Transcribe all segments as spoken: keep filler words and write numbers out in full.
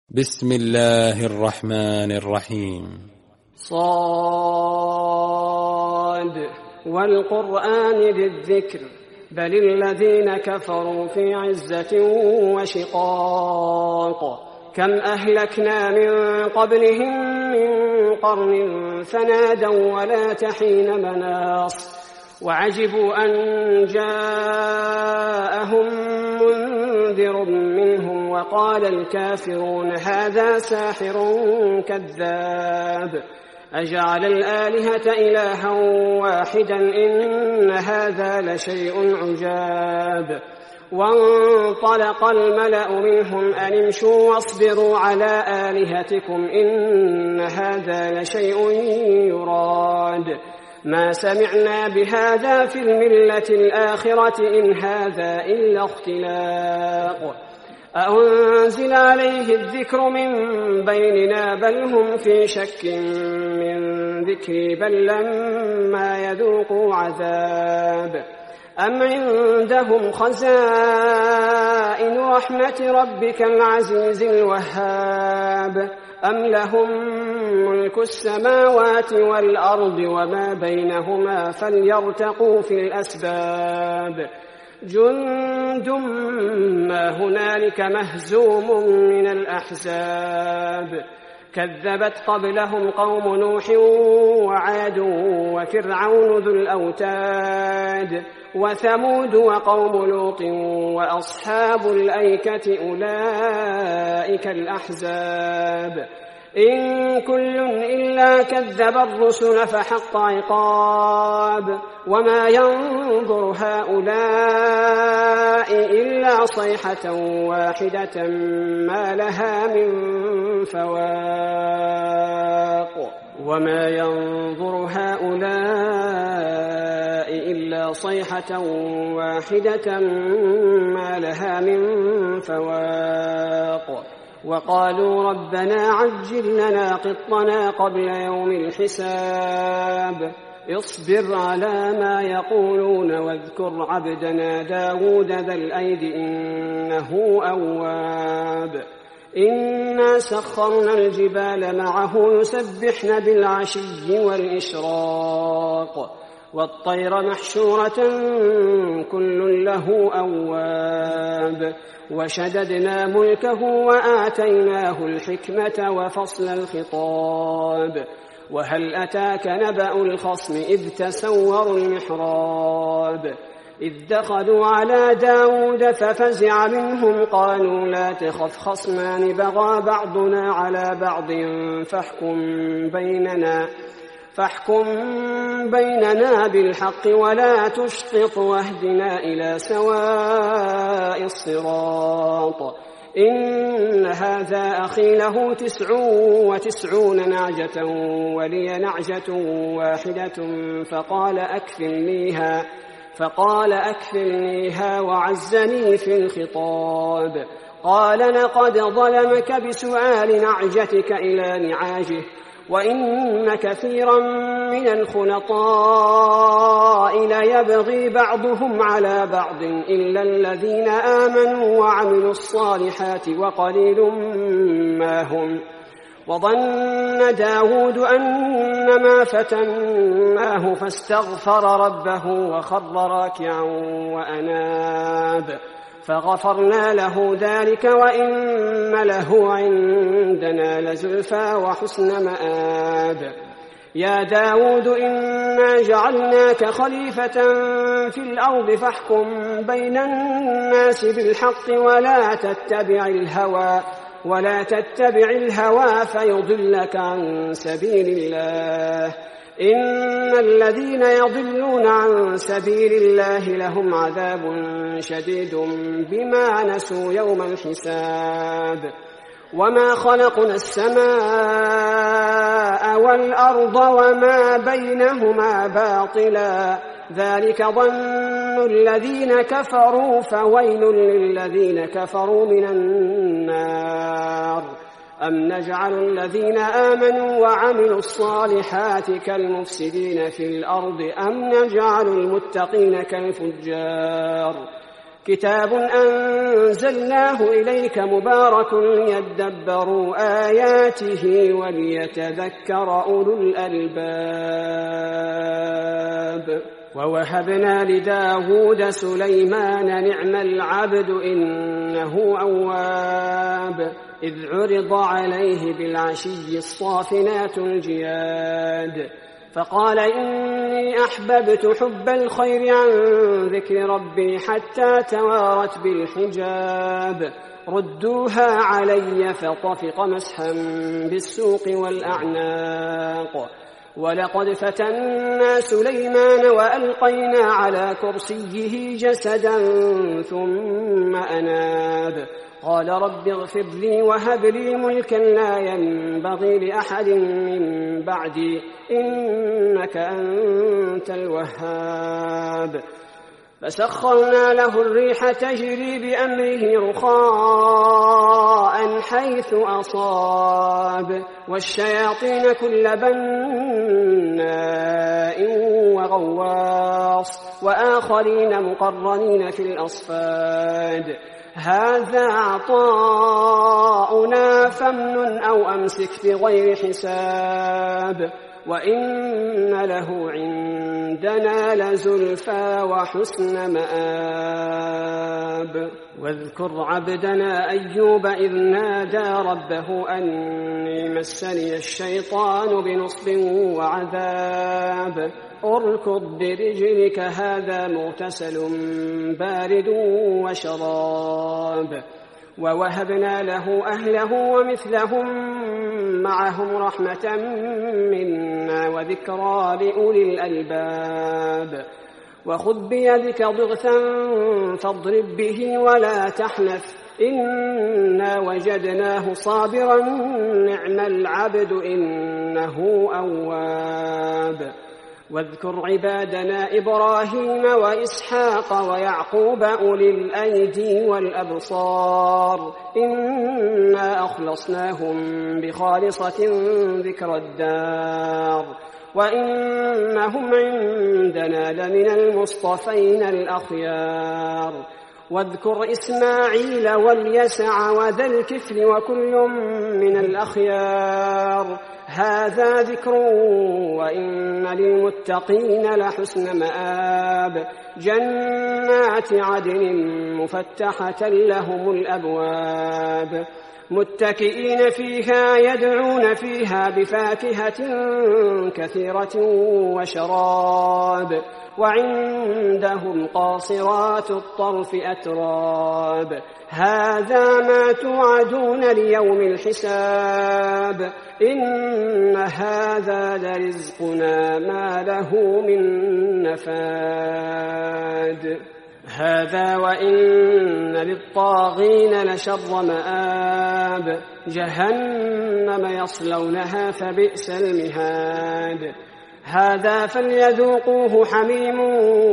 بسم الله الرحمن الرحيم. صاد والقرآن ذي الذكر بل الذين كفروا في عزة وشقاق كم أهلكنا من قبلهم من قرن فنادوا ولا تحين مناص وعجبوا أن جاءهم منذر منهم وقال الكافرون هذا ساحر كذاب أجعل الآلهة إلها واحدا إن هذا لشيء عجاب وانطلق الملأ منهم أن امشوا واصبروا على آلهتكم إن هذا لشيء يراد ما سمعنا بهذا في الملة الآخرة إن هذا إلا اختلاق أأنزل عليه الذكر من بيننا بل هم في شك من ذكري بل لما يذوقوا عذاب أم عندهم خزائن رحمة ربك العزيز الوهاب أم لهم ملك السماوات والأرض وما بينهما فليرتقوا في الأسباب جند ما هنالك مهزوم من الأحزاب كذبت قبلهم قوم نوح وعاد وفرعون ذو الأوتاد وثمود وقوم لوط وأصحاب الأيكة أولئك الأحزاب إن كل إلا كذب الرسل فحق عقاب وما ينظر هؤلاء إلا صيحة واحدة ما لها من فواق وما ينظر هؤلاء إلا صيحة واحدة ما لها من فواق وقالوا ربنا عجل لنا قطنا قبل يوم الحساب اصبر على ما يقولون واذكر عبدنا داود ذا الأيد إنه أواب إنا سخرنا الجبال معه يسبحن بالعشي والإشراق والطير محشورة كل له أواب وشددنا ملكه وآتيناه الحكمة وفصل الخطاب وهل أتاك نبأ الخصم إذ تسوروا المحراب إذ دخلوا على داود ففزع منهم قالوا لا تخف خصمان بغى بعضنا على بعض فاحكم بيننا فاحكم بيننا بالحق ولا تشطط واهدنا إلى سواء الصراط إن هذا أخي له تسع وتسعون نعجة ولي نعجة واحدة فقال أكفلنيها فقال أكفلنيها وعزني في الخطاب قال لقد ظلمك بسؤال نعجتك إلى نعاجه وإن كثيرا من الخلطاء ليبغي بعضهم على بعض إلا الذين آمنوا وعملوا الصالحات وقليل ما هم وظن داود أنما فتناه فاستغفر ربه وخر راكعا وأناب فغفرنا له ذلك وإن له عندنا لزلفى وحسن مآب يا داود إنا جعلناك خليفة في الأرض فاحكم بين الناس بالحق ولا تتبع الهوى ولا تتبع الهوى فيضلك عن سبيل الله إن الذين يضلون عن سبيل الله لهم عذاب شديد بما نسوا يوم الحساب وما خلقنا السماء والأرض وما بينهما باطلا ذلك ظن الذين كفروا فويل للذين كفروا من النار أم نجعل الذين آمنوا وعملوا الصالحات كالمفسدين في الأرض أم نجعل المتقين كالفجار كتاب أنزلناه إليك مبارك ليدبروا آياته وليتذكر أولو الألباب. ووهبنا لداود سليمان نعم العبد إنه أواب إذ عرض عليه بالعشي الصافنات الجياد فقال إني أحببت حب الخير عن ذكر ربي حتى توارت بالحجاب ردوها علي فطفق مسحا بالسوق والأعناق ولقد فتنا سليمان وألقينا على كرسيه جسدا ثم أناب قال رب اغفر لي وهب لي ملكا لا ينبغي لأحد من بعدي إنك أنت الوهاب فسخرنا له الريح تجري بأمره رخاء حيث أصاب والشياطين كل بناء وغواص وآخرين مقرنين في الأصفاد هذا عطاؤنا فامنن أو أمسك بغير حساب وإن له عندنا لزلفى وحسن مآب واذكر عبدنا أيوب إذ نادى ربه أني مسني الشيطان بنصب وعذاب اركض برجلك هذا مغتسل بارد وشراب ووهبنا له أهله ومثلهم معهم رحمة منا وذكرى لأولي الألباب وخذ بيدك ضغثا فاضرب به ولا تحنث إنا وجدناه صابرا نعم العبد إنه أواب واذكر عبادنا إبراهيم وإسحاق ويعقوب أولي الأيدي والأبصار إنا أخلصناهم بخالصة ذكر الدار وإنهم عندنا لمن المصطفين الأخيار واذكر إسماعيل واليسع وذا الكفل وكل من الأخيار هذا ذكر وإن للمتقين لحسن مآب جنات عدن مفتحة لهم الأبواب متكئين فيها يدعون فيها بفاكهة كثيرة وشراب وعندهم قاصرات الطرف أتراب هذا ما توعدون ليوم الحساب إن هذا لرزقنا ما له من نفاد هذا وإن للطاغين لشر مآب جهنم يصلونها فبئس المهاد هذا فليذوقوه حميم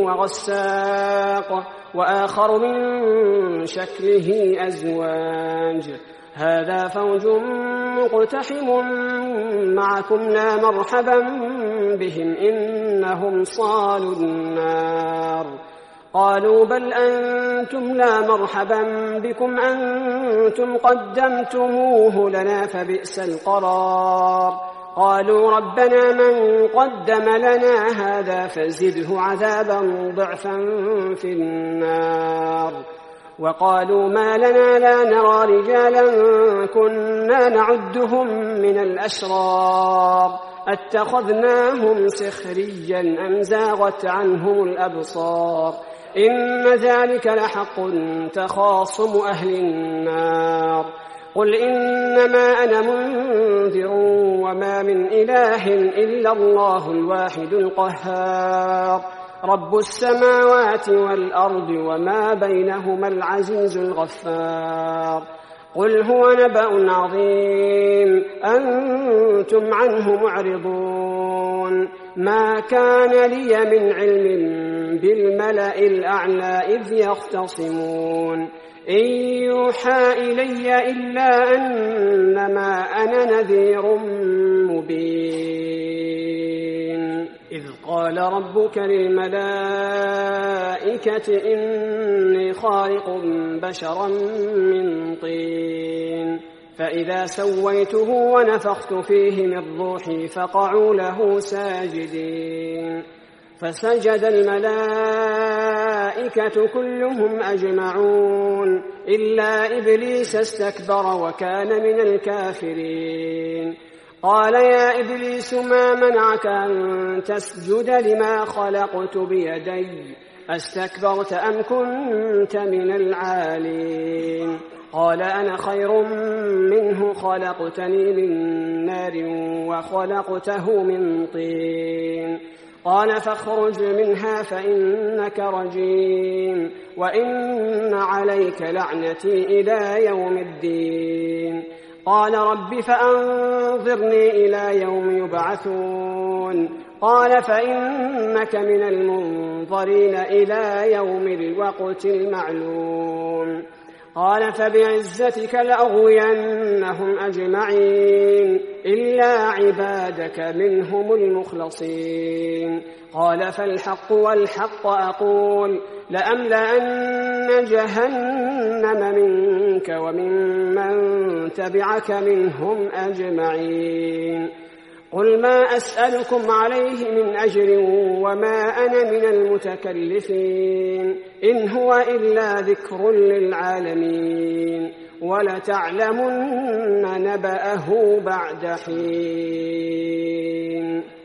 وغساق وآخر من شكله أزواج هذا فوج مقتحم معكم لا مرحبا بهم إنهم صالوا النار قالوا بل أنتم لا مرحبا بكم أنتم قدمتموه لنا فبئس القرار قالوا ربنا من قدم لنا هذا فزده عذابا ضعفا في النار وقالوا ما لنا لا نرى رجالا كنا نعدهم من الأشرار اتخذناهم سخريا أم زاغت عنهم الأبصار إن ذلك لحق تخاصم أهل النار قل إنما أنا منذر وما من إله إلا الله الواحد القهار رب السماوات والأرض وما بينهما العزيز الغفار قل هو نبأ عظيم أنتم عنه معرضون ما كان لي من علم بالملأ الأعلى إذ يختصمون إن يوحى إلي إلا أنما أنا نذير مبين إذ قال قال ربك للملائكة إني خالق بشرا من طين فإذا سويته ونفخت فيه من روحي فقعوا له ساجدين فسجد الملائكة كلهم أجمعون إلا إبليس استكبر وكان من الكافرين قال يا إبليس ما منعك أن تسجد لما خلقت بيدي أستكبرت أم كنت من العالين قال أنا خير منه خلقتني من نار وخلقته من طين قال فاخرج منها فإنك رجيم وإن عليك لعنتي إلى يوم الدين قال رب فأنظرني إلى يوم يبعثون قال فإنك من المنظرين إلى يوم الوقت المعلوم قال فبعزتك لأغوينهم أجمعين إلا عبادك منهم المخلصين قال فالحق والحق أقول لأملأن جهنم منك وممن تبعك منهم أجمعين قل ما أسألكم عليه من أجر وما أنا من المتكلفين إن هو إلا ذكر للعالمين ولتعلمن نبأه بعد حين.